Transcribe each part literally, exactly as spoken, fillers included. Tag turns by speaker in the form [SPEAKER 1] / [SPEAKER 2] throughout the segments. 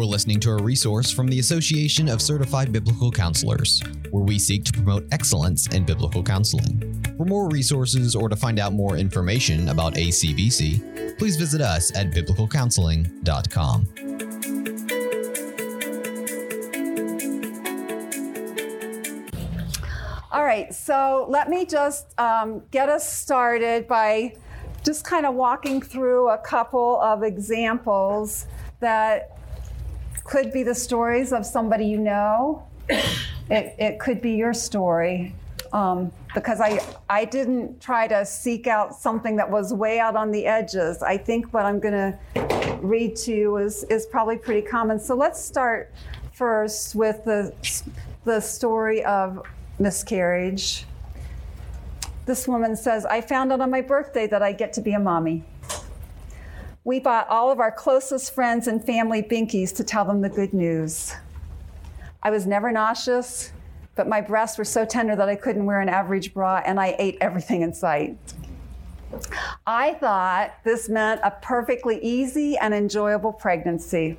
[SPEAKER 1] listening to a resource from the Association of Certified Biblical Counselors, where we seek to promote excellence in biblical counseling. For more resources or to find out more information about A C B C, please visit us at biblical counseling dot com.
[SPEAKER 2] All right, so let me just um, get us started by just kind of walking through a couple of examples that could be the stories of somebody you know. It, it could be your story, um, because I, I didn't try to seek out something that was way out on the edges. I think what I'm going to read to you is, is probably pretty common. So let's start first with the, the story of miscarriage. This woman says, I found out on my birthday that I get to be a mommy. We bought all of our closest friends and family binkies to tell them the good news. I was never nauseous, but my breasts were so tender that I couldn't wear an average bra, and I ate everything in sight. I thought this meant a perfectly easy and enjoyable pregnancy.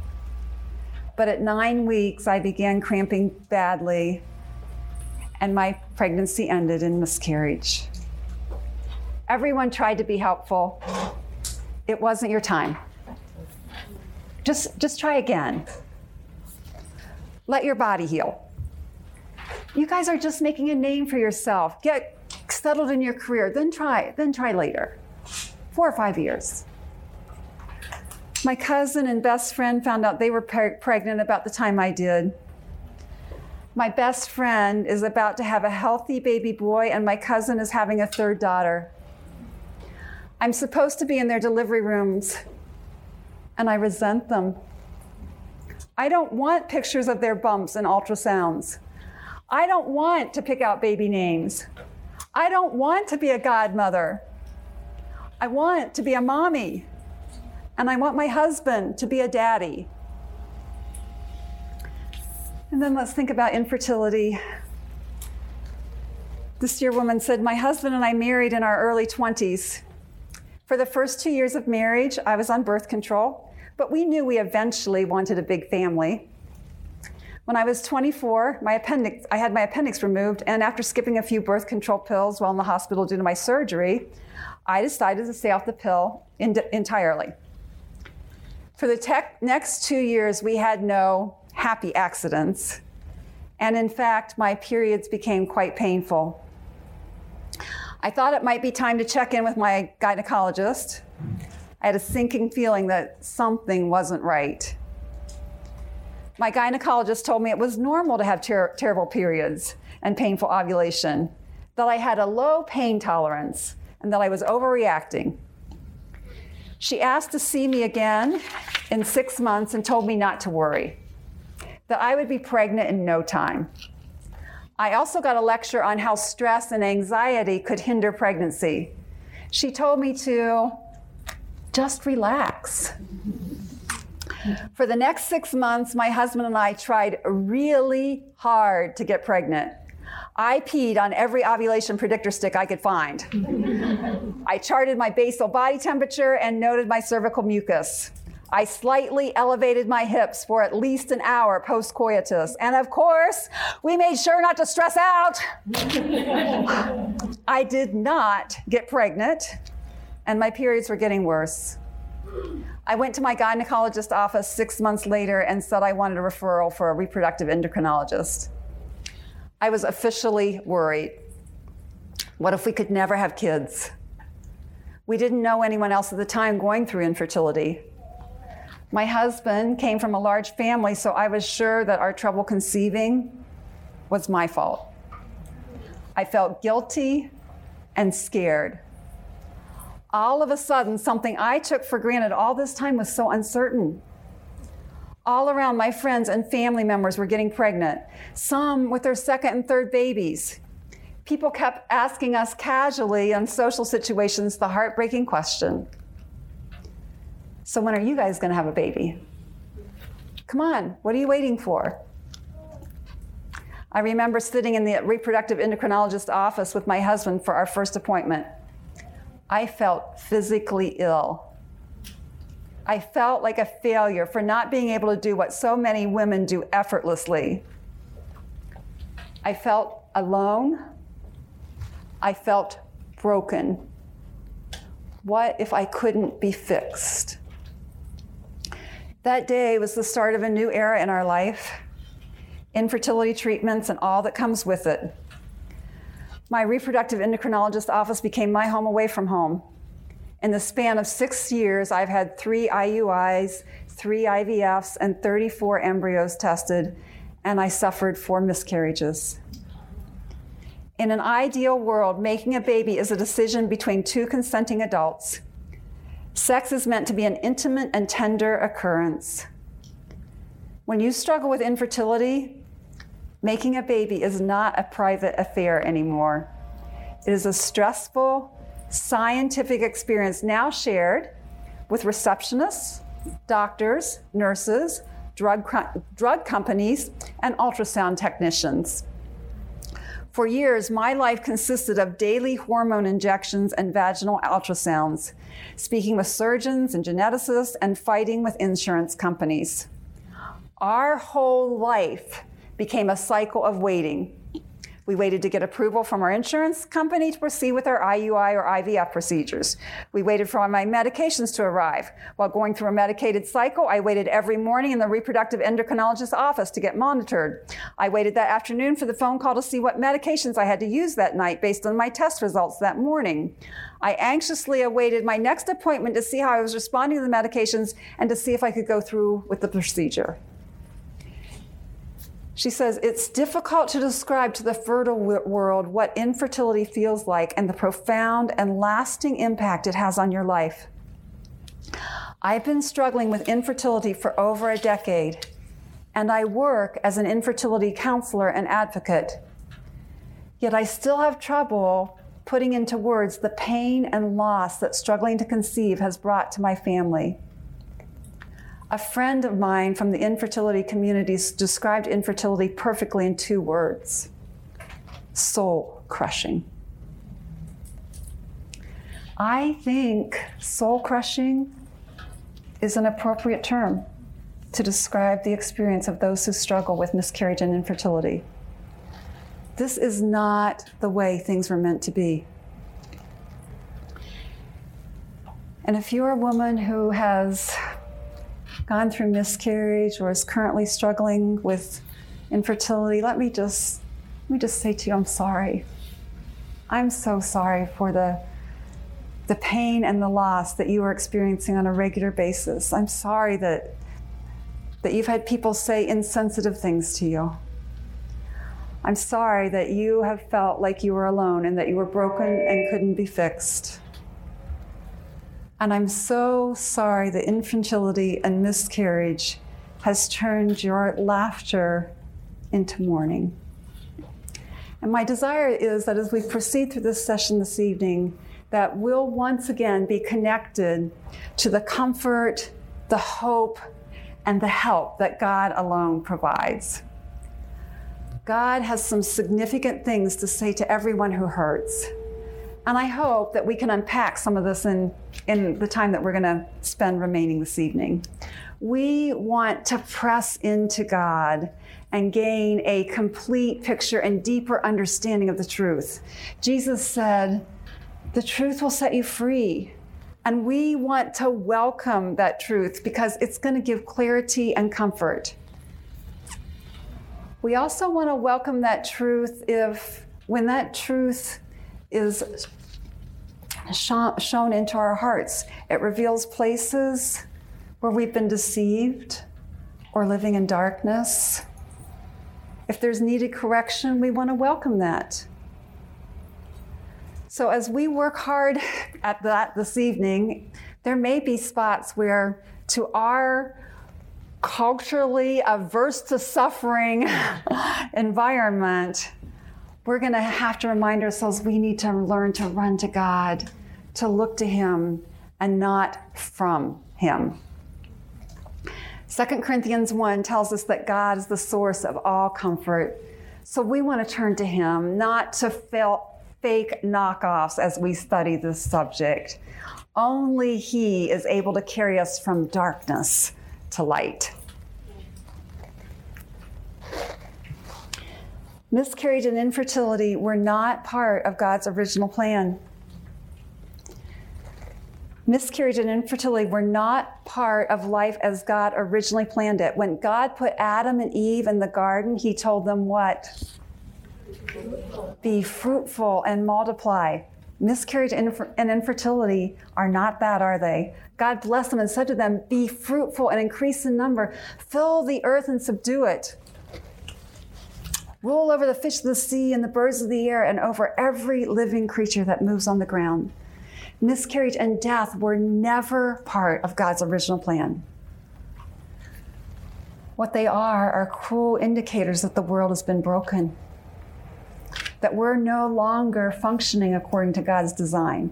[SPEAKER 2] But at nine weeks, I began cramping badly, and my pregnancy ended in miscarriage. Everyone tried to be helpful. It wasn't your time. Just, just try again. Let your body heal. You guys are just making a name for yourself. Get settled in your career, then try, then try later. Four or five years. My cousin and best friend found out they were pre- pregnant about the time I did. My best friend is about to have a healthy baby boy, and my cousin is having a third daughter. I'm supposed to be in their delivery rooms, and I resent them. I don't want pictures of their bumps and ultrasounds. I don't want to pick out baby names. I don't want to be a godmother. I want to be a mommy, and I want my husband to be a daddy. And then let's think about infertility. This dear woman said, my husband and I married in our early twenties. For the first two years of marriage, I was on birth control, but we knew we eventually wanted a big family. When I was twenty-four, my appendix, I had my appendix removed, and after skipping a few birth control pills while in the hospital due to my surgery, I decided to stay off the pill in- entirely. For the tech- next two years, we had no happy accidents, and in fact, my periods became quite painful. I thought it might be time to check in with my gynecologist. I had a sinking feeling that something wasn't right. My gynecologist told me it was normal to have ter- terrible periods and painful ovulation, that I had a low pain tolerance, and that I was overreacting. She asked to see me again in six months and told me not to worry, that I would be pregnant in no time. I also got a lecture on how stress and anxiety could hinder pregnancy. She told me to just relax. For the next six months, my husband and I tried really hard to get pregnant. I peed on every ovulation predictor stick I could find. I charted my basal body temperature and noted my cervical mucus. I slightly elevated my hips for at least an hour post-coitus. And of course, we made sure not to stress out. I did not get pregnant, and my periods were getting worse. I went to my gynecologist's office six months later and said I wanted a referral for a reproductive endocrinologist. I was officially worried. What if we could never have kids? We didn't know anyone else at the time going through infertility. My husband came from a large family, so I was sure that our trouble conceiving was my fault. I felt guilty and scared. All of a sudden, something I took for granted all this time was so uncertain. All around, my friends and family members were getting pregnant, some with their second and third babies. People kept asking us casually in social situations the heartbreaking question, so when are you guys going to have a baby? Come on, what are you waiting for? I remember sitting in the reproductive endocrinologist's office with my husband for our first appointment. I felt physically ill. I felt like a failure for not being able to do what so many women do effortlessly. I felt alone. I felt broken. What if I couldn't be fixed? That day was the start of a new era in our life, infertility treatments and all that comes with it. My reproductive endocrinologist office became my home away from home. In the span of six years, I've had three I U Is, three I V Fs, and thirty-four embryos tested, and I suffered four miscarriages. In an ideal world, making a baby is a decision between two consenting adults. Sex is meant to be an intimate and tender occurrence. When you struggle with infertility, making a baby is not a private affair anymore. It is a stressful, scientific experience now shared with receptionists, doctors, nurses, drug, drug companies, and ultrasound technicians. For years, my life consisted of daily hormone injections and vaginal ultrasounds, speaking with surgeons and geneticists, and fighting with insurance companies. Our whole life became a cycle of waiting. We waited to get approval from our insurance company to proceed with our I U I or I V F procedures. We waited for my medications to arrive. While going through a medicated cycle, I waited every morning in the reproductive endocrinologist's office to get monitored. I waited that afternoon for the phone call to see what medications I had to use that night based on my test results that morning. I anxiously awaited my next appointment to see how I was responding to the medications and to see if I could go through with the procedure. She says, it's difficult to describe to the fertile world what infertility feels like and the profound and lasting impact it has on your life. I've been struggling with infertility for over a decade, and I work as an infertility counselor and advocate. Yet I still have trouble putting into words the pain and loss that struggling to conceive has brought to my family. A friend of mine from the infertility communities described infertility perfectly in two words: soul crushing. I think soul crushing is an appropriate term to describe the experience of those who struggle with miscarriage and infertility. This is not the way things were meant to be. And if you're a woman who has gone through miscarriage or is currently struggling with infertility, let me just let me just say to you, I'm sorry. I'm so sorry for the the pain and the loss that you are experiencing on a regular basis. I'm sorry that that you've had people say insensitive things to you. I'm sorry that you have felt like you were alone and that you were broken and couldn't be fixed. And I'm so sorry that infertility and miscarriage has turned your laughter into mourning. And my desire is that as we proceed through this session this evening, that we'll once again be connected to the comfort, the hope, and the help that God alone provides. God has some significant things to say to everyone who hurts. And I hope that we can unpack some of this in, in the time that we're going to spend remaining this evening. We want to press into God and gain a complete picture and deeper understanding of the truth. Jesus said, the truth will set you free. And we want to welcome that truth because it's going to give clarity and comfort. We also want to welcome that truth if, when that truth is shown into our hearts, it reveals places where we've been deceived or living in darkness. If there's needed correction, we want to welcome that. So as we work hard at that this evening, there may be spots where, to our culturally averse to suffering environment, we're going to have to remind ourselves we need to learn to run to God, to look to Him, and not from Him. Second Corinthians one tells us that God is the source of all comfort. So we want to turn to Him, not to fail, fake knockoffs as we study this subject. Only He is able to carry us from darkness to light. Miscarriage and infertility were not part of God's original plan. Miscarriage and infertility were not part of life as God originally planned it. When God put Adam and Eve in the garden, He told them what? Be fruitful and multiply. Miscarriage and infertility are not that, are they? God blessed them and said to them, be fruitful and increase in number. Fill the earth and subdue it. Rule over the fish of the sea and the birds of the air and over every living creature that moves on the ground. Miscarriage and death were never part of God's original plan. What they are are cruel indicators that the world has been broken, that we're no longer functioning according to God's design.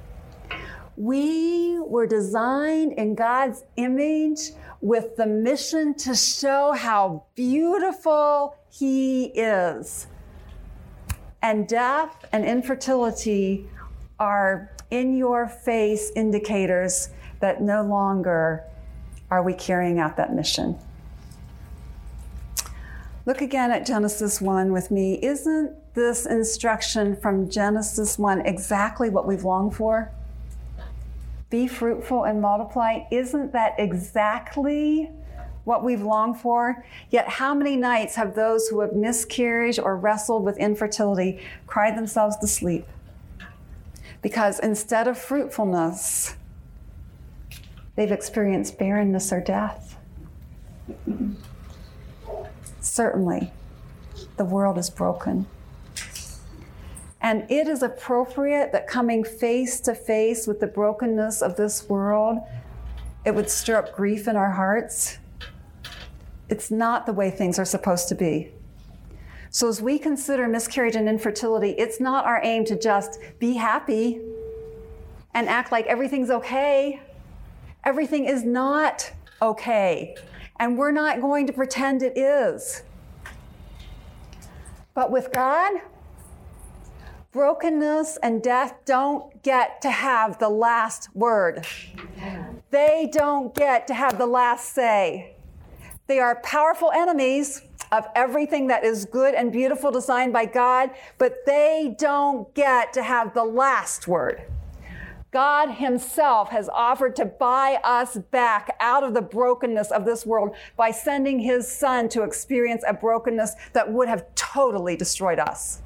[SPEAKER 2] We were designed in God's image with the mission to show how beautiful He is. And death and infertility are in-your-face indicators that no longer are we carrying out that mission. Look again at Genesis one with me. Isn't this instruction from Genesis one exactly what we've longed for? Be fruitful and multiply. Isn't that exactly what we've longed for? Yet how many nights have those who have miscarried or wrestled with infertility cried themselves to sleep? Because instead of fruitfulness, they've experienced barrenness or death. Certainly, the world is broken. And it is appropriate that coming face to face with the brokenness of this world, it would stir up grief in our hearts. It's not the way things are supposed to be. So as we consider miscarriage and infertility, it's not our aim to just be happy and act like everything's okay. Everything is not okay. And we're not going to pretend it is. But with God, brokenness and death don't get to have the last word. They don't get to have the last say. They are powerful enemies of everything that is good and beautiful designed by God, but they don't get to have the last word. God Himself has offered to buy us back out of the brokenness of this world by sending His Son to experience a brokenness that would have totally destroyed us,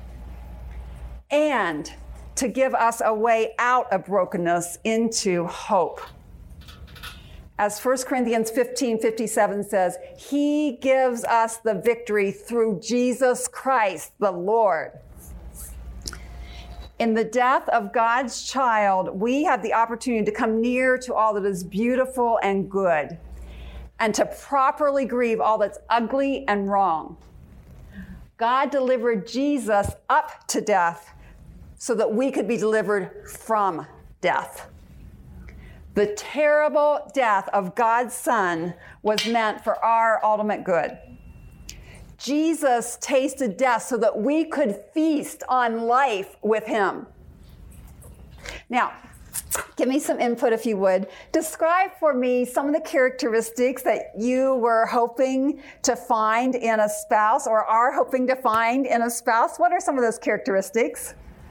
[SPEAKER 2] and to give us a way out of brokenness into hope. As First Corinthians fifteen fifty-seven says, He gives us the victory through Jesus Christ, the Lord. In the death of God's child, we have the opportunity to come near to all that is beautiful and good, and to properly grieve all that's ugly and wrong. God delivered Jesus up to death so that we could be delivered from death. The terrible death of God's Son was meant for our ultimate good. Jesus tasted death so that we could feast on life with Him. Now, give me some input if you would. Describe for me some of the characteristics that you were hoping to find in a spouse or are hoping to find in a spouse. What are some of those characteristics?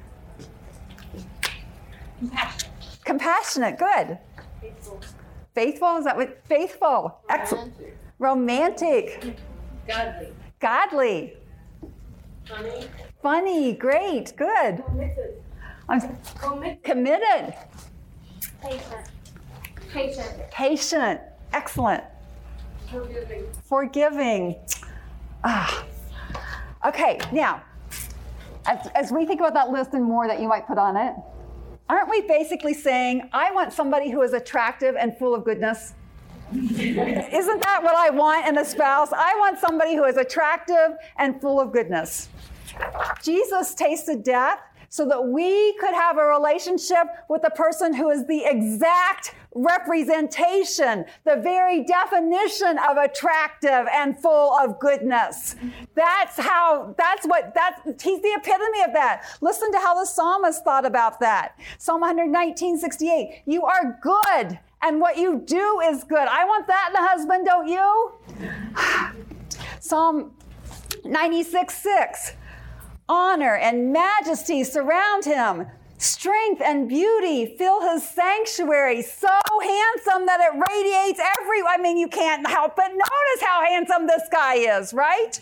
[SPEAKER 3] Compassionate.
[SPEAKER 2] Compassionate, good.
[SPEAKER 3] Faithful.
[SPEAKER 2] Faithful, is that what? Faithful. Excellent. Romantic.
[SPEAKER 3] Godly.
[SPEAKER 2] Godly.
[SPEAKER 3] Funny.
[SPEAKER 2] Funny, great, good.
[SPEAKER 3] Committed.
[SPEAKER 2] I'm
[SPEAKER 3] Committed.
[SPEAKER 2] committed.
[SPEAKER 3] Patient. Patient.
[SPEAKER 2] Patient, excellent.
[SPEAKER 3] Forgiving.
[SPEAKER 2] Forgiving. Ah. Okay, now, as, as we think about that list and more that you might put on it, aren't we basically saying, I want somebody who is attractive and full of goodness? Isn't that what I want in a spouse? I want somebody who is attractive and full of goodness. Jesus tasted death so that we could have a relationship with the person who is the exact representation, the very definition of attractive and full of goodness. That's how, that's what, that's, he's the epitome of that. Listen to how the psalmist thought about that. Psalm one nineteen, sixty-eight, you are good, and what you do is good. I want that in a husband, don't you? Psalm ninety-six, six, honor and majesty surround him. Strength and beauty fill his sanctuary. So handsome that it radiates every, I mean, you can't help but notice how handsome this guy is, right?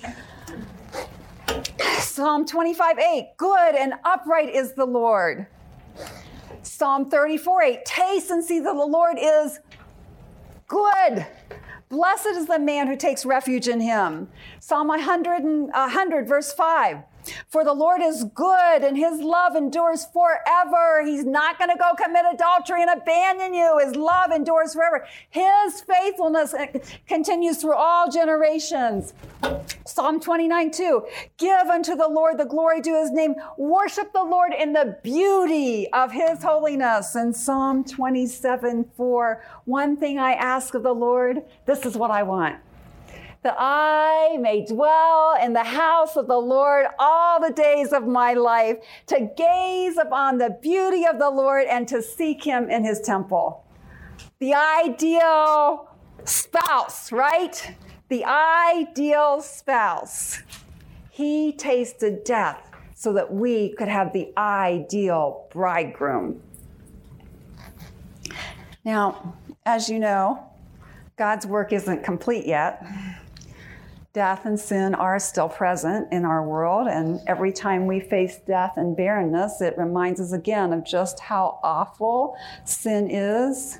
[SPEAKER 2] Psalm twenty-five, eight, good and upright is the Lord. Psalm thirty-four, eight, taste and see that the Lord is good. Blessed is the man who takes refuge in him. Psalm one hundred, one hundred, verse five. For the Lord is good and his love endures forever. He's not going to go commit adultery and abandon you. His love endures forever. His faithfulness continues through all generations. Psalm twenty-nine, two. Give unto the Lord the glory due his name. Worship the Lord in the beauty of his holiness. And Psalm twenty-seven, four. One thing I ask of the Lord, this is what I want. That I may dwell in the house of the Lord all the days of my life, to gaze upon the beauty of the Lord and to seek him in his temple. The ideal spouse, right? The ideal spouse. He tasted death so that we could have the ideal bridegroom. Now, as you know, God's work isn't complete yet. Death and sin are still present in our world, and every time we face death and barrenness, it reminds us again of just how awful sin is.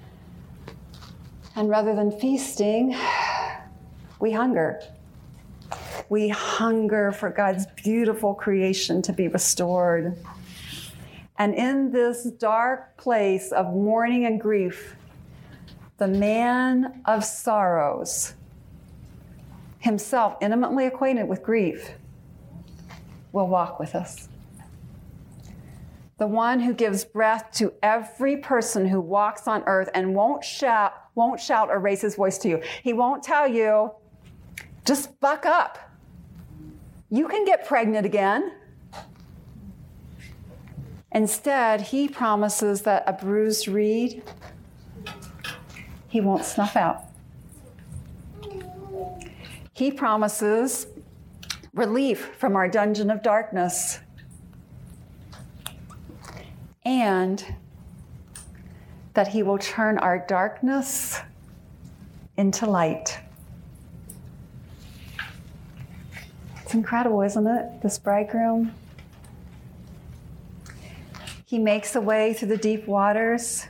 [SPEAKER 2] And rather than feasting, we hunger. We hunger for God's beautiful creation to be restored. And in this dark place of mourning and grief, the man of sorrows, himself intimately acquainted with grief, will walk with us. The one who gives breath to every person who walks on earth and won't shout, won't shout or raise his voice to you. He won't tell you, just buck up. You can get pregnant again. Instead, he promises that a bruised reed, he won't snuff out. He promises relief from our dungeon of darkness, and that he will turn our darkness into light. It's incredible, isn't it? This bridegroom. He makes a way through the deep waters.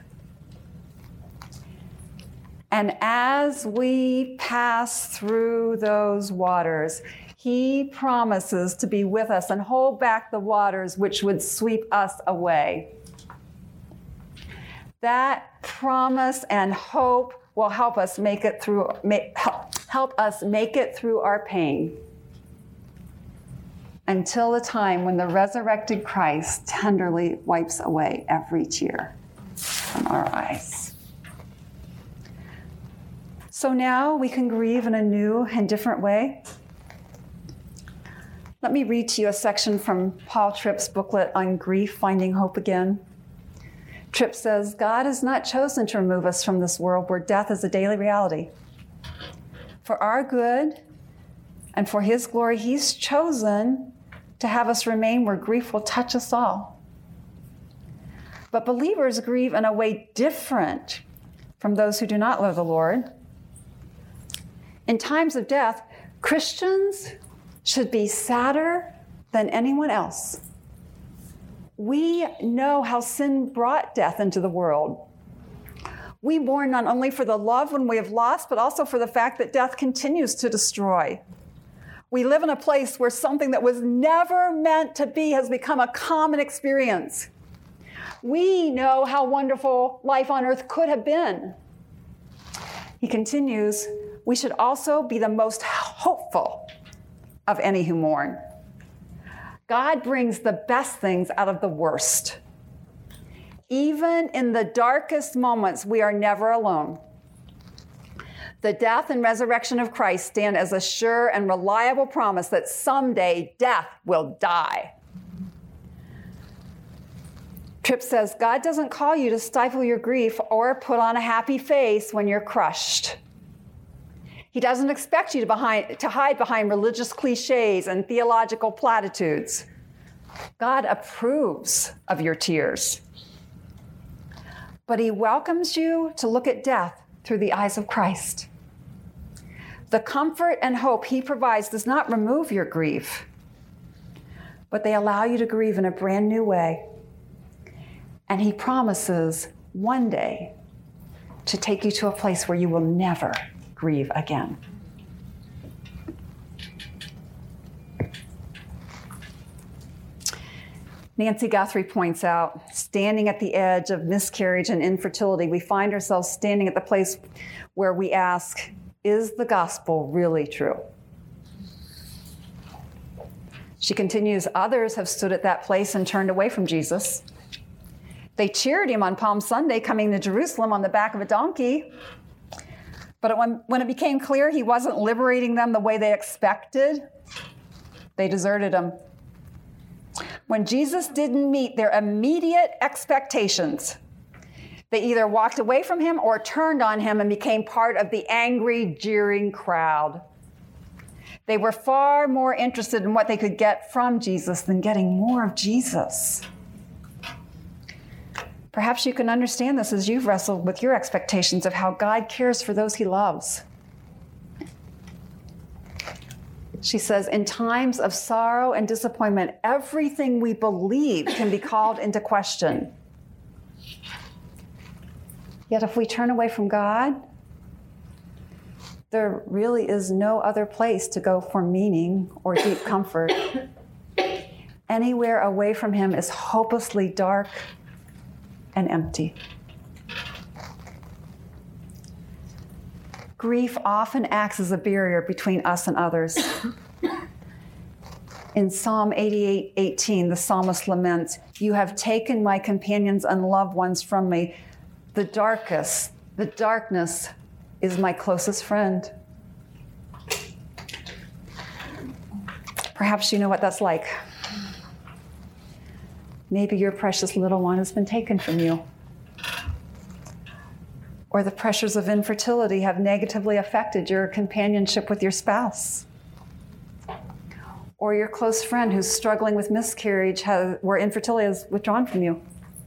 [SPEAKER 2] And as we pass through those waters, he promises to be with us and hold back the waters which would sweep us away. That promise and hope will help us make it through, make, help us make it through our pain until the time when the resurrected Christ tenderly wipes away every tear from our eyes. So now we can grieve in a new and different way. Let me read to you a section from Paul Tripp's booklet on grief, Finding Hope Again. Tripp says, God has not chosen to remove us from this world where death is a daily reality. For our good and for his glory, he's chosen to have us remain where grief will touch us all. But believers grieve in a way different from those who do not love the Lord. In times of death, Christians should be sadder than anyone else. We know how sin brought death into the world. We mourn not only for the loved one we have lost, but also for the fact that death continues to destroy. We live in a place where something that was never meant to be has become a common experience. We know how wonderful life on earth could have been. He continues, we should also be the most hopeful of any who mourn. God brings the best things out of the worst. Even in the darkest moments, we are never alone. The death and resurrection of Christ stand as a sure and reliable promise that someday death will die. Tripp says, God doesn't call you to stifle your grief or put on a happy face when you're crushed. He doesn't expect you to, behind, to hide behind religious cliches and theological platitudes. God approves of your tears. But he welcomes you to look at death through the eyes of Christ. The comfort and hope he provides does not remove your grief, but they allow you to grieve in a brand new way. And he promises one day to take you to a place where you will never grieve again. Nancy Guthrie points out, standing at the edge of miscarriage and infertility, we find ourselves standing at the place where we ask, is the gospel really true? She continues, others have stood at that place and turned away from Jesus. They cheered him on Palm Sunday coming to Jerusalem on the back of a donkey. But when, when it became clear he wasn't liberating them the way they expected, they deserted him. When Jesus didn't meet their immediate expectations, they either walked away from him or turned on him and became part of the angry, jeering crowd. They were far more interested in what they could get from Jesus than getting more of Jesus. Perhaps you can understand this as you've wrestled with your expectations of how God cares for those he loves. She says, in times of sorrow and disappointment, everything we believe can be called into question. Yet if we turn away from God, there really is no other place to go for meaning or deep comfort. Anywhere away from him is hopelessly dark and empty. Grief often acts as a barrier between us and others. In Psalm eighty-eight eighteen, the psalmist laments, "You have taken my companions and loved ones from me. The darkest, the darkness is my closest friend." Perhaps you know what that's like. Maybe your precious little one has been taken from you. Or the pressures of infertility have negatively affected your companionship with your spouse. Or your close friend who's struggling with miscarriage, has, where infertility has withdrawn from you.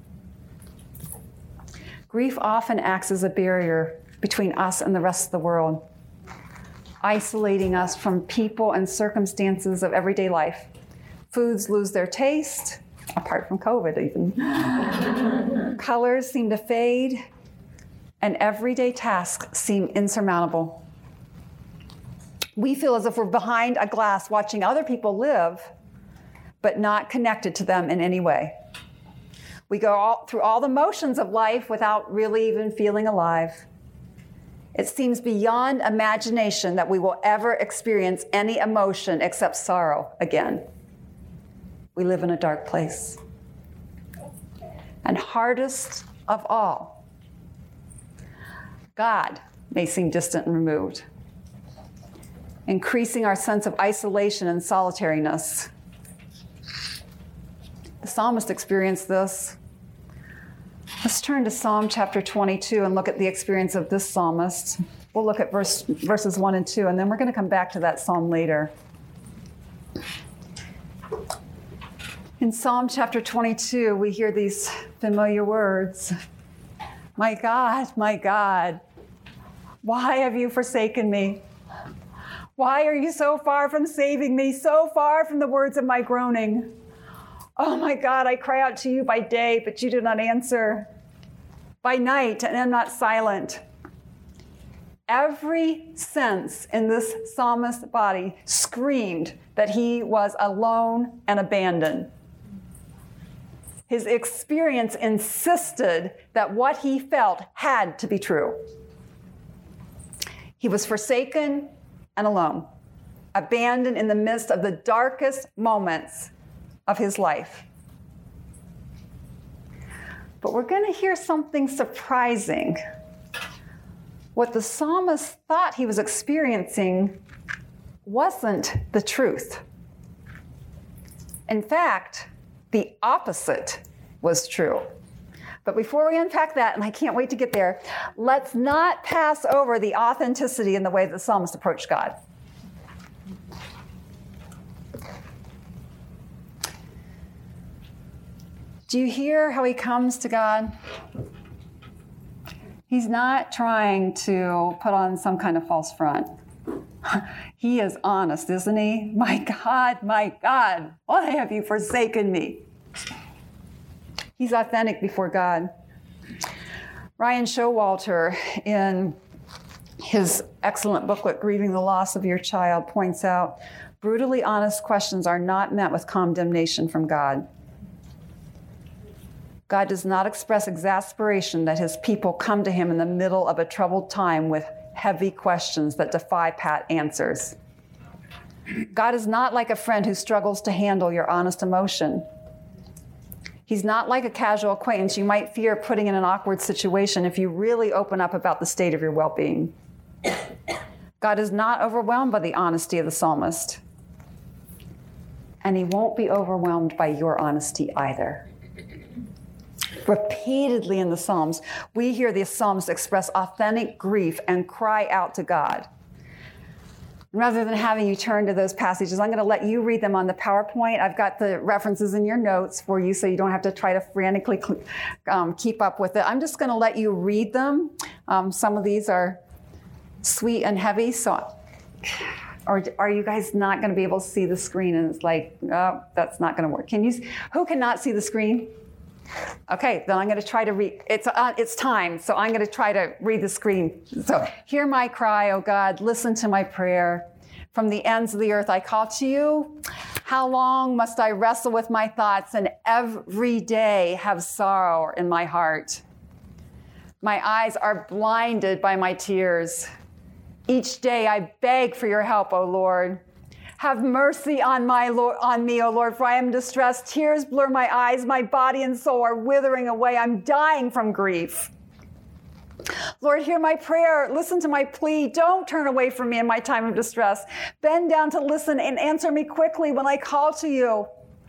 [SPEAKER 2] Grief often acts as a barrier between us and the rest of the world, isolating us from people and circumstances of everyday life. Foods lose their taste, apart from COVID even. Colors seem to fade, and everyday tasks seem insurmountable. We feel as if we're behind a glass watching other people live, but not connected to them in any way. We go all, through all the motions of life without really even feeling alive. It seems beyond imagination that we will ever experience any emotion except sorrow again. We live in a dark place. And hardest of all, God may seem distant and removed, increasing our sense of isolation and solitariness. The psalmist experienced this. Let's turn to Psalm chapter twenty-two and look at the experience of this psalmist. We'll look at verse, verses one and two, and then we're going to come back to that psalm later. In Psalm chapter twenty-two, we hear these familiar words. My God, my God, why have you forsaken me? Why are you so far from saving me, so far from the words of my groaning? Oh my God, I cry out to you by day, but you do not answer. By night, and am not silent. Every sense in this psalmist's body screamed that he was alone and abandoned. His experience insisted that what he felt had to be true. He was forsaken and alone, abandoned in the midst of the darkest moments of his life. But we're going to hear something surprising. What the psalmist thought he was experiencing wasn't the truth. In fact, the opposite was true. But before we unpack that, and I can't wait to get there, let's not pass over the authenticity in the way that the psalmist approached God. Do you hear how he comes to God? He's not trying to put on some kind of false front. He is honest, isn't he? My God, my God, why have you forsaken me? He's authentic before God. Ryan Showalter, in his excellent booklet, Grieving the Loss of Your Child, points out, brutally honest questions are not met with condemnation from God. God does not express exasperation that his people come to him in the middle of a troubled time with heavy questions that defy pat answers. God is not like a friend who struggles to handle your honest emotion. He's not like a casual acquaintance you might fear putting in an awkward situation if you really open up about the state of your well-being. God is not overwhelmed by the honesty of the psalmist. And he won't be overwhelmed by your honesty either. Repeatedly in the Psalms, we hear the Psalms express authentic grief and cry out to God. Rather than having you turn to those passages, I'm going to let you read them on the PowerPoint. I've got the references in your notes for you so you don't have to try to frantically um, keep up with it. I'm just going to let you read them. Um, some of these are sweet and heavy, so or are you guys not going to be able to see the screen? And it's like, oh, that's not going to work. Can you? Who cannot see the screen? Okay, then I'm going to try to read. It's uh, it's time, so I'm going to try to read the screen. So, hear my cry, O God. Listen to my prayer. From the ends of the earth I call to you. How long must I wrestle with my thoughts and every day have sorrow in my heart? My eyes are blinded by my tears. Each day I beg for your help, O Lord. Have mercy on my Lord, on me, O Lord, for I am distressed. Tears blur my eyes. My body and soul are withering away. I'm dying from grief. Lord, hear my prayer. Listen to my plea. Don't turn away from me in my time of distress. Bend down to listen and answer me quickly when I call to you.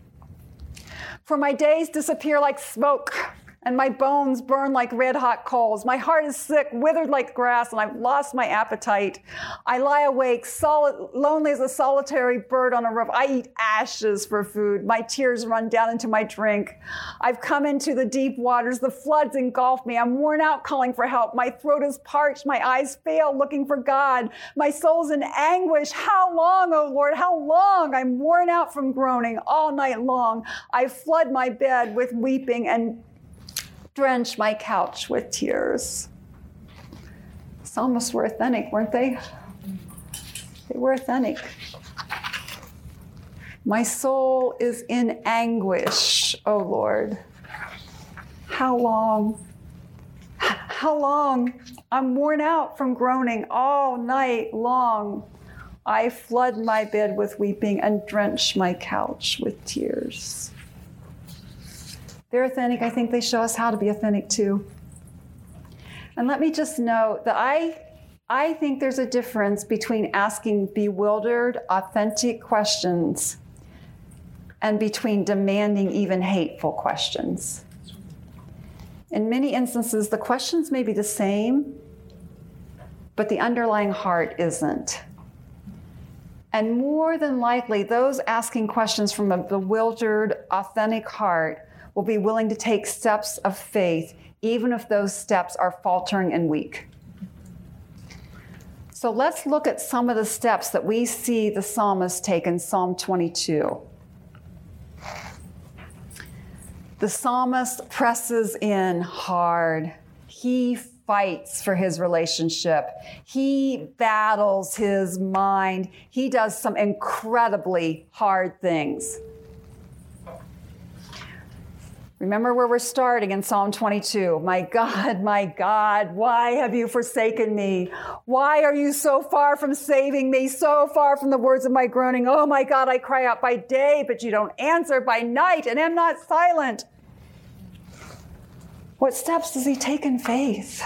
[SPEAKER 2] For my days disappear like smoke, and my bones burn like red-hot coals. My heart is sick, withered like grass, and I've lost my appetite. I lie awake, solid, lonely as a solitary bird on a roof. I eat ashes for food. My tears run down into my drink. I've come into the deep waters. The floods engulf me. I'm worn out calling for help. My throat is parched. My eyes fail looking for God. My soul's in anguish. How long, O Lord? How long? I'm worn out from groaning all night long. I flood my bed with weeping and drench my couch with tears. Psalmists were authentic, weren't they? They were authentic. My soul is in anguish, O Lord. How long? How long? I'm worn out from groaning all night long. I flood my bed with weeping and drench my couch with tears. They're authentic. I think they show us how to be authentic too. And let me just note that I, I think there's a difference between asking bewildered, authentic questions and between demanding even hateful questions. In many instances, the questions may be the same, but the underlying heart isn't. And more than likely, those asking questions from a bewildered, authentic heart will be willing to take steps of faith, even if those steps are faltering and weak. So let's look at some of the steps that we see the psalmist take in Psalm twenty-two. The psalmist presses in hard. He fights for his relationship. He battles his mind. He does some incredibly hard things. Remember where we're starting in Psalm twenty-two. My God, my God, why have you forsaken me? Why are you so far from saving me, so far from the words of my groaning? Oh my God, I cry out by day, but you don't answer, by night, and am not silent. What steps does he take in faith?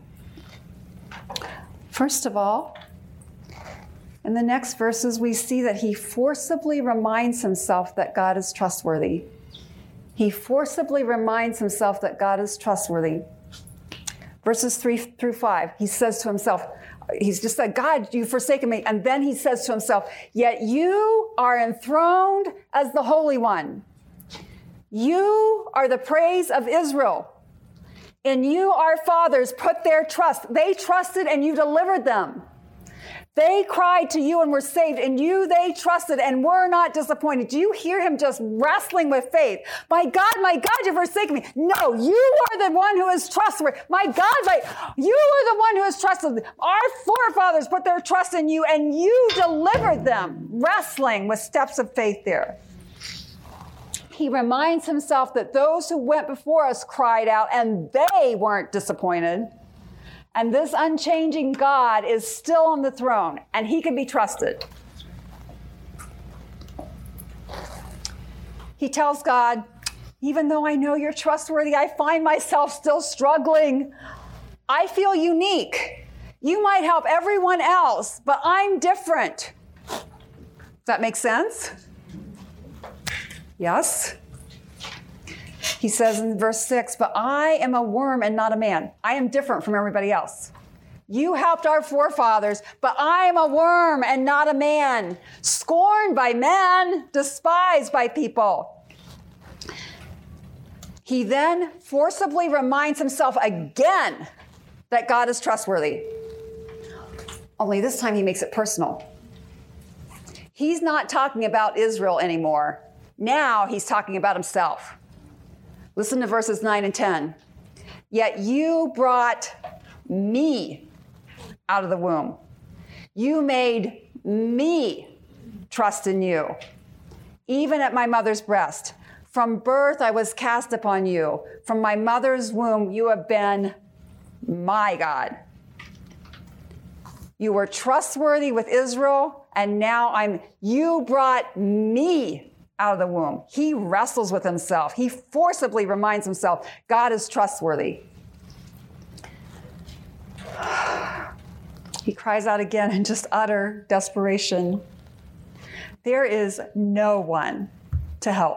[SPEAKER 2] First of all, in the next verses, we see that he forcibly reminds himself that God is trustworthy. He forcibly reminds himself that God is trustworthy. Verses three through five, he says to himself, he's just said, God, you've forsaken me. And then he says to himself, yet you are enthroned as the Holy One. You are the praise of Israel. In you our fathers put their trust. They trusted and you delivered them. They cried to you and were saved. In you they trusted and were not disappointed. Do you hear him just wrestling with faith? My God, my God, you've forsaken me. No, you are the one who is trustworthy. My God, my, you are the one who is trustworthy. Our forefathers put their trust in you and you delivered them. Wrestling with steps of faith there. He reminds himself that those who went before us cried out and they weren't disappointed. And this unchanging God is still on the throne, and he can be trusted. He tells God, even though I know you're trustworthy, I find myself still struggling. I feel unique. You might help everyone else, but I'm different. Does that make sense? Yes. He says in verse six, but I am a worm and not a man. I am different from everybody else. You helped our forefathers, but I am a worm and not a man, scorned by men, despised by people. He then forcibly reminds himself again that God is trustworthy. Only this time he makes it personal. He's not talking about Israel anymore. Now he's talking about himself. Listen to verses nine and ten. Yet you brought me out of the womb. You made me trust in you, even at my mother's breast. From birth I was cast upon you. From my mother's womb you have been my God. You were trustworthy with Israel, and now I'm, you brought me out of the womb. He wrestles with himself. He forcibly reminds himself, God is trustworthy. He cries out again in just utter desperation. There is no one to help.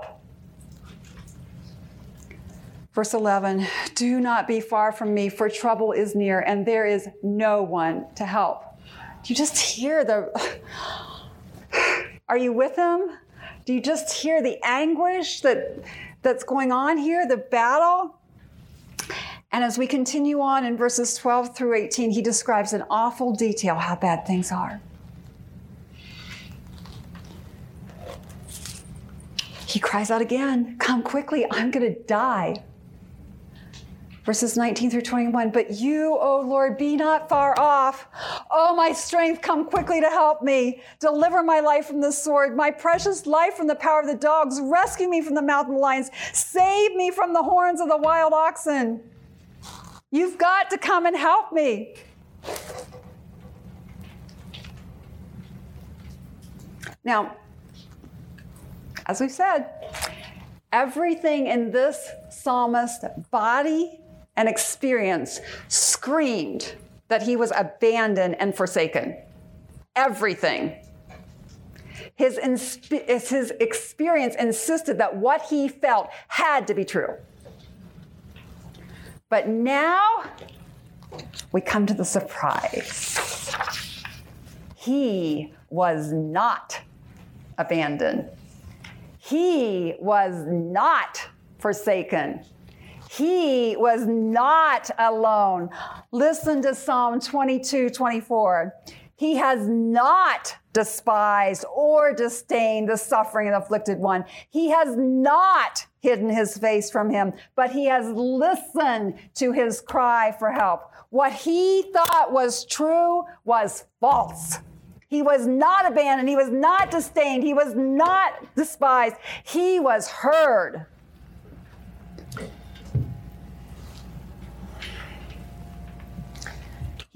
[SPEAKER 2] Verse eleven, do not be far from me, for trouble is near, and there is no one to help. Do you just hear the... Are you with him? Do you just hear the anguish that, that's going on here, the battle? And as we continue on in verses twelve through eighteen, he describes in awful detail how bad things are. He cries out again, come quickly, I'm going to die. Verses nineteen through twenty-one, but you, O Lord, be not far off. O my strength, come quickly to help me. Deliver my life from the sword, my precious life from the power of the dogs. Rescue me from the mouth of the lions. Save me from the horns of the wild oxen. You've got to come and help me. Now, as we've said, everything in this psalmist's body and experience screamed that he was abandoned and forsaken. Everything. His, insp- his experience insisted that what he felt had to be true. But now we come to the surprise. He was not abandoned. He was not forsaken. He was not alone. Listen to Psalm twenty-two, twenty-four. He has not despised or disdained the suffering and afflicted one. He has not hidden his face from him, but he has listened to his cry for help. What he thought was true was false. He was not abandoned. He was not disdained. He was not despised. He was heard.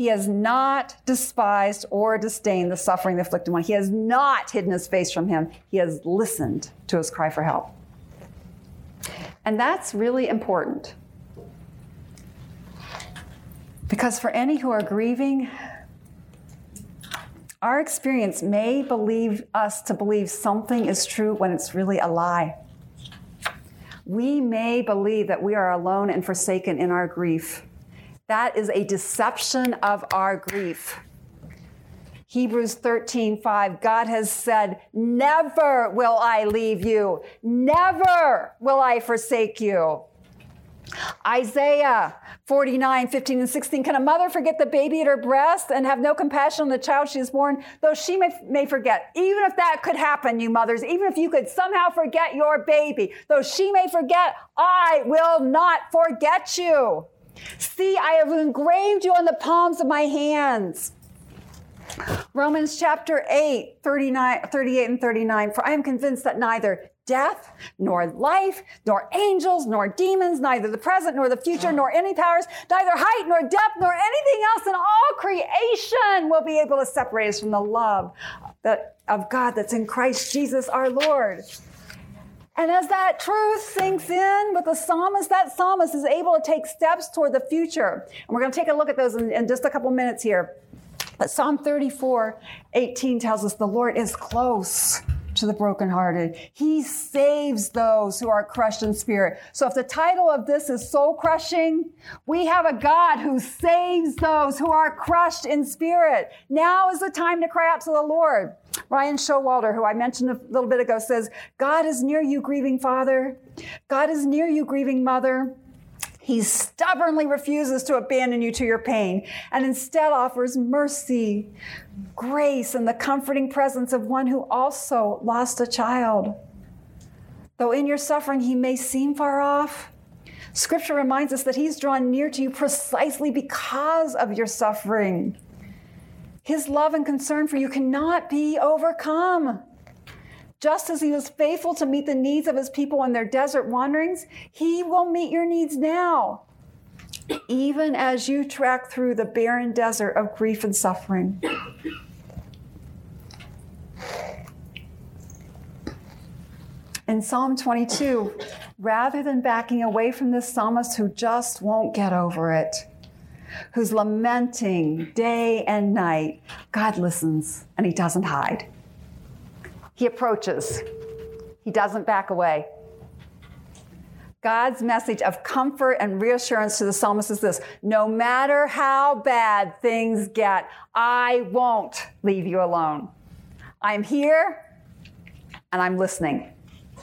[SPEAKER 2] He has not despised or disdained the suffering of the afflicted one. He has not hidden his face from him. He has listened to his cry for help. And that's really important. Because for any who are grieving, our experience may believe us to believe something is true when it's really a lie. We may believe that we are alone and forsaken in our grief. That is a deception of our grief. Hebrews thirteen five, God has said, never will I leave you. Never will I forsake you. Isaiah forty-nine fifteen and sixteen, can a mother forget the baby at her breast and have no compassion on the child she has born, though she may, may forget? Even if that could happen, you mothers, even if you could somehow forget your baby, though she may forget, I will not forget you. See, I have engraved you on the palms of my hands. Romans chapter eight, thirty-nine, thirty-eight and thirty-nine, for I am convinced that neither death, nor life, nor angels, nor demons, neither the present nor the future, nor any powers, neither height nor depth, nor anything else in all creation will be able to separate us from the love that, of God that's in Christ Jesus our Lord. And as that truth sinks in with the psalmist, that psalmist is able to take steps toward the future. And we're going to take a look at those in, in just a couple minutes here. But Psalm thirty-four eighteen tells us the Lord is close to the brokenhearted. He saves those who are crushed in spirit. So if the title of this is soul crushing, we have a God who saves those who are crushed in spirit. Now is the time to cry out to the Lord. Ryan Showalter, who I mentioned a little bit ago, says, God is near you, grieving father. God is near you, grieving mother. He stubbornly refuses to abandon you to your pain and instead offers mercy, grace, and the comforting presence of one who also lost a child. Though in your suffering he may seem far off, Scripture reminds us that he's drawn near to you precisely because of your suffering. His love and concern for you cannot be overcome. Just as he was faithful to meet the needs of his people in their desert wanderings, he will meet your needs now, even as you trek through the barren desert of grief and suffering. In Psalm twenty-two, rather than backing away from this psalmist who just won't get over it, who's lamenting day and night, God listens and he doesn't hide. He approaches. He doesn't back away. God's message of comfort and reassurance to the psalmist is this: no matter how bad things get, I won't leave you alone. I'm here and I'm listening.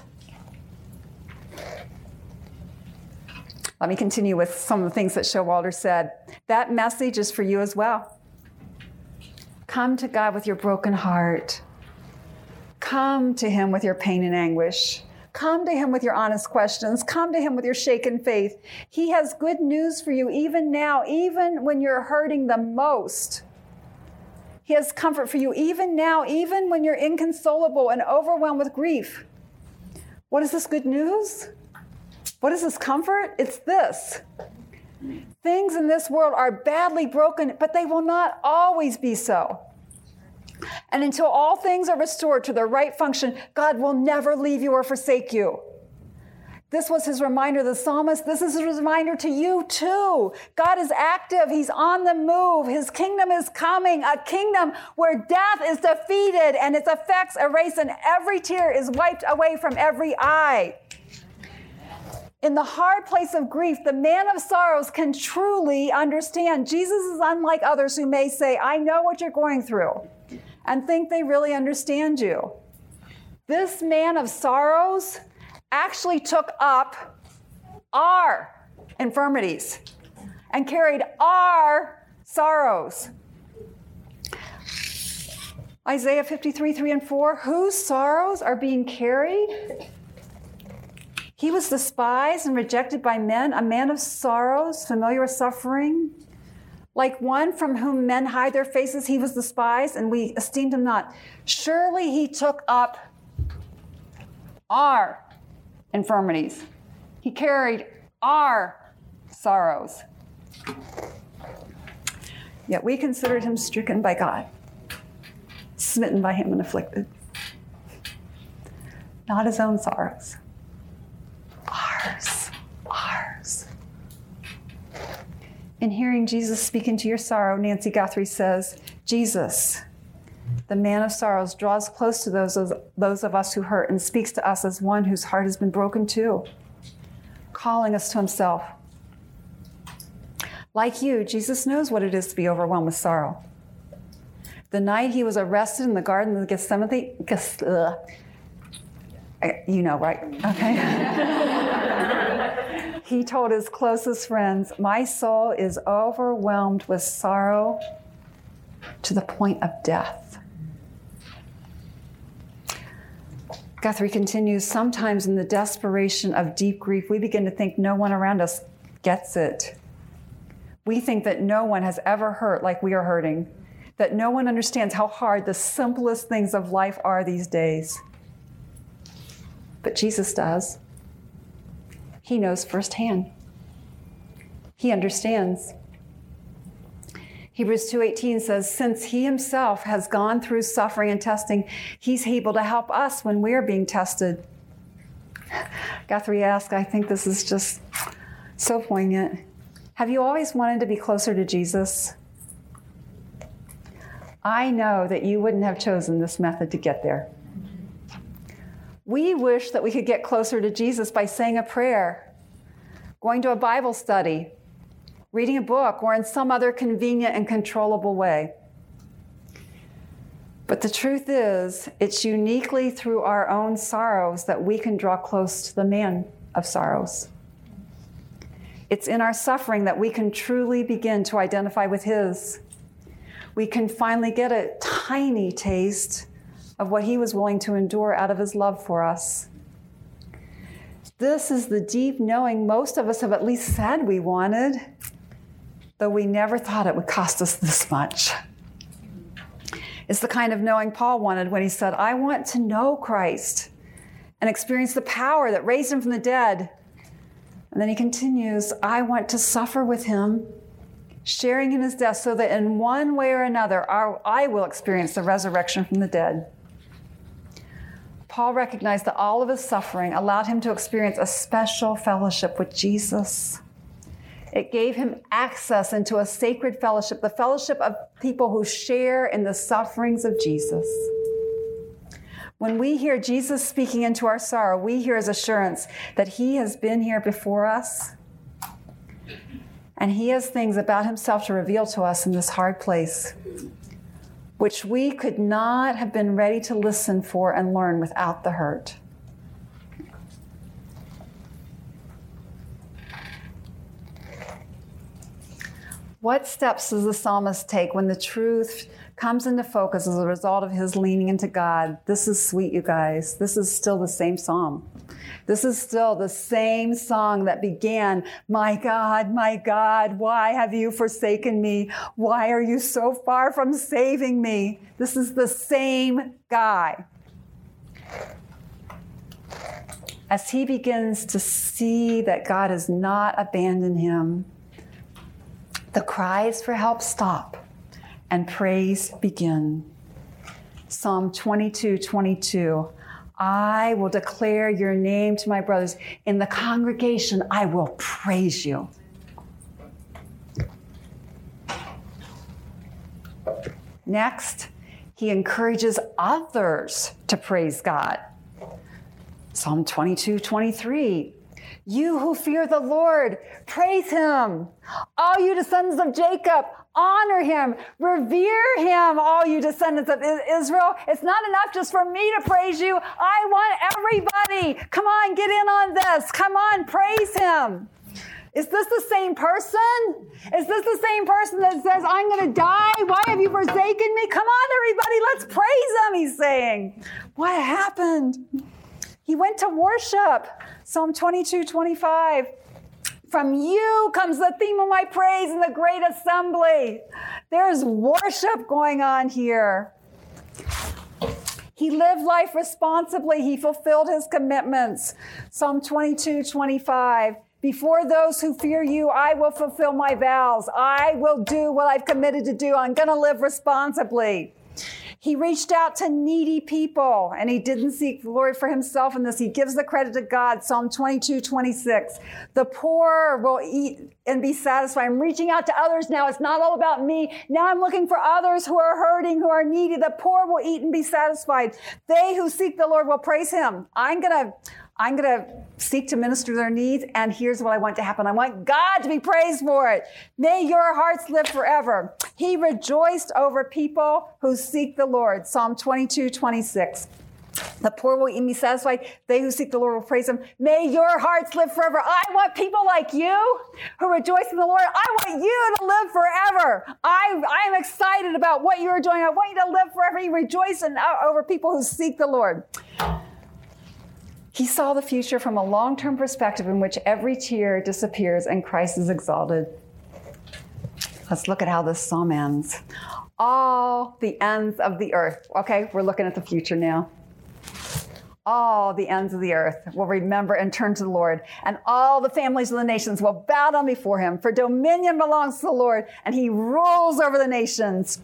[SPEAKER 2] Let me continue with some of the things that Showalter said. That message is for you as well. Come to God with your broken heart. Come to him with your pain and anguish. Come to him with your honest questions. Come to him with your shaken faith. He has good news for you even now, even when you're hurting the most. He has comfort for you even now, even when you're inconsolable and overwhelmed with grief. What is this good news? What is this comfort? It's this. Things in this world are badly broken, but they will not always be so. And until all things are restored to their right function, God will never leave you or forsake you. This was his reminder, the psalmist. This is his reminder to you too. God is active. He's on the move. His kingdom is coming, a kingdom where death is defeated and its effects erased and every tear is wiped away from every eye. In the hard place of grief, the man of sorrows can truly understand. Jesus is unlike others who may say, I know what you're going through, and think they really understand you. This man of sorrows actually took up our infirmities and carried our sorrows. Isaiah fifty-three, three and four, whose sorrows are being carried? He was despised and rejected by men, a man of sorrows, familiar with suffering. Like one from whom men hide their faces, he was despised, and we esteemed him not. Surely he took up our infirmities. He carried our sorrows. Yet we considered him stricken by God, smitten by him and afflicted. Not his own sorrows. Ours. Ours. In hearing Jesus speak into your sorrow, Nancy Guthrie says, Jesus, the man of sorrows, draws close to those of, those of us who hurt and speaks to us as one whose heart has been broken too, calling us to himself. Like you, Jesus knows what it is to be overwhelmed with sorrow. The night he was arrested in the Garden of Gethsemane, uh, you know, right? Okay. He told his closest friends, my soul is overwhelmed with sorrow to the point of death. Guthrie continues, sometimes in the desperation of deep grief, we begin to think no one around us gets it. We think that no one has ever hurt like we are hurting, that no one understands how hard the simplest things of life are these days. But Jesus does. He knows firsthand. He understands. Hebrews two eighteen says, since he himself has gone through suffering and testing, he's able to help us when we're being tested. Guthrie asked, I think this is just so poignant. Have you always wanted to be closer to Jesus? I know that you wouldn't have chosen this method to get there. We wish that we could get closer to Jesus by saying a prayer, going to a Bible study, reading a book, or in some other convenient and controllable way. But the truth is, it's uniquely through our own sorrows that we can draw close to the man of sorrows. It's in our suffering that we can truly begin to identify with his. We can finally get a tiny taste of what he was willing to endure out of his love for us. This is the deep knowing most of us have at least said we wanted, though we never thought it would cost us this much. It's the kind of knowing Paul wanted when he said, I want to know Christ and experience the power that raised him from the dead. And then he continues, I want to suffer with him, sharing in his death, so that in one way or another, our, I will experience the resurrection from the dead. Paul recognized that all of his suffering allowed him to experience a special fellowship with Jesus. It gave him access into a sacred fellowship, the fellowship of people who share in the sufferings of Jesus. When we hear Jesus speaking into our sorrow, we hear his assurance that he has been here before us, and he has things about himself to reveal to us in this hard place, which we could not have been ready to listen for and learn without the hurt. What steps does the psalmist take when the truth comes into focus as a result of his leaning into God? This is sweet, you guys. This is still the same psalm. This is still the same song that began, my God, my God, why have you forsaken me? Why are you so far from saving me? This is the same guy. As he begins to see that God has not abandoned him, the cries for help stop and praise begin. Psalm twenty-two twenty-two. I will declare your name to my brothers. In the congregation, I will praise you. Next, he encourages others to praise God. Psalm twenty-two twenty-three. You who fear the Lord, praise him. All you descendants of Jacob, honor him. Revere him, all you descendants of Israel. It's not enough just for me to praise you. I want everybody. Come on, get in on this. Come on, praise him. Is this the same person? Is this the same person that says, I'm going to die? Why have you forsaken me? Come on, everybody, let's praise him, he's saying. What happened? He went to worship. Psalm twenty-two twenty-five. From you comes the theme of my praise in the great assembly. There's worship going on here. He lived life responsibly. He fulfilled his commitments. Psalm twenty-two twenty-five. Before those who fear you, I will fulfill my vows. I will do what I've committed to do. I'm going to live responsibly. He reached out to needy people, and he didn't seek glory for himself in this. He gives the credit to God. Psalm twenty-two, twenty-six. The poor will eat and be satisfied. I'm reaching out to others now. It's not all about me. Now I'm looking for others who are hurting, who are needy. The poor will eat and be satisfied. They who seek the Lord will praise him. I'm going to I'm going to seek to minister their needs, and here's what I want to happen. I want God to be praised for it. May your hearts live forever. He rejoiced over people who seek the Lord. Psalm twenty-two, twenty-six. The poor will eat and be satisfied. They who seek the Lord will praise him. May your hearts live forever. I want people like you who rejoice in the Lord. I want you to live forever. I, I am excited about what you are doing. I want you to live forever. You rejoice in, uh, over people who seek the Lord. He saw the future from a long-term perspective in which every tear disappears and Christ is exalted. Let's look at how this psalm ends. All the ends of the earth. Okay, we're looking at the future now. All the ends of the earth will remember and turn to the Lord, and all the families of the nations will bow down before him, for dominion belongs to the Lord, and he rules over the nations.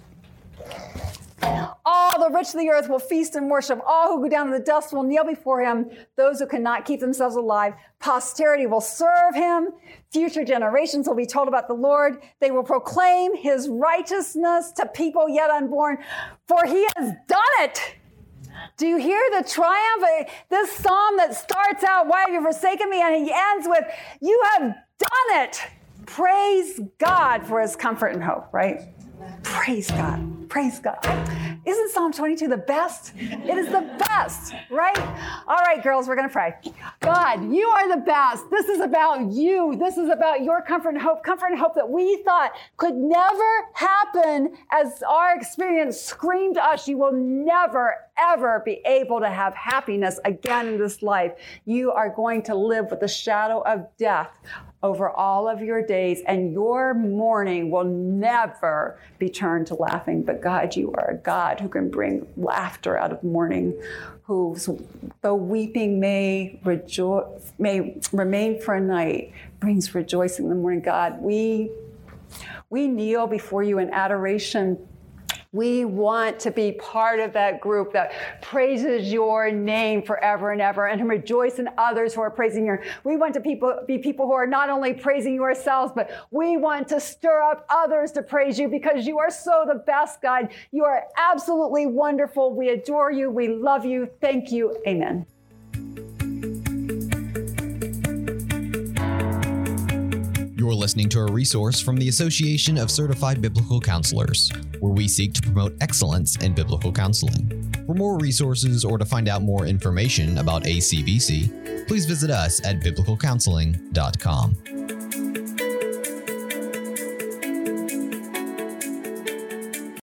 [SPEAKER 2] All the rich of the earth will feast and worship. All who go down to the dust will kneel before him. Those who cannot keep themselves alive, posterity will serve him. Future generations will be told about the Lord. They will proclaim his righteousness to people yet unborn, for he has done it. Do you hear the triumph? This psalm that starts out, why have you forsaken me? And he ends with, you have done it. Praise God for his comfort and hope, right? Praise God. Praise God. Isn't Psalm twenty-two the best? It is the best, right? All right, girls, we're going to pray. God, you are the best. This is about you. This is about your comfort and hope. Comfort and hope that we thought could never happen as our experience screamed to us. You will never, ever be able to have happiness again in this life. You are going to live with the shadow of death over all of your days, and your mourning will never be turned to laughing. But God, you are a God who can bring laughter out of mourning, who, though weeping may rejoice, may remain for a night, brings rejoicing in the morning. God, we we kneel before you in adoration. We want to be part of that group that praises your name forever and ever, and to rejoice in others who are praising your. We want to people, be people who are not only praising yourselves, but we want to stir up others to praise you, because you are so the best, God. You are absolutely wonderful. We adore you. We love you. Thank you. Amen.
[SPEAKER 1] You're listening to a resource from the Association of Certified Biblical Counselors, where we seek to promote excellence in biblical counseling. For more resources or to find out more information about A C B C, please visit us at biblical counseling dot com.